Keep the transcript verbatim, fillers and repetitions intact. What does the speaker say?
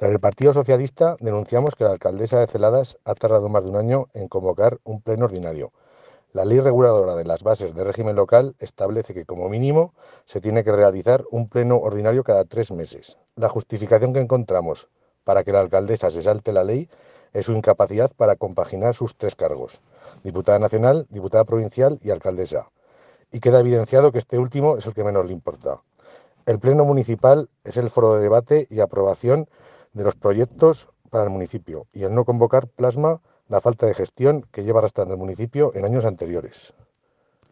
Desde el Partido Socialista denunciamos que la alcaldesa de Celadas ha tardado más de un año en convocar un pleno ordinario. La ley reguladora de las bases de régimen local establece que, como mínimo, se tiene que realizar un pleno ordinario cada tres meses. La justificación que encontramos para que la alcaldesa se salte la ley es su incapacidad para compaginar sus tres cargos: diputada nacional, diputada provincial y alcaldesa. Y queda evidenciado que este último es el que menos le importa. El Pleno Municipal es el foro de debate y aprobación de los proyectos para el municipio, y el no convocar plasma la falta de gestión que lleva arrastrando el municipio en años anteriores.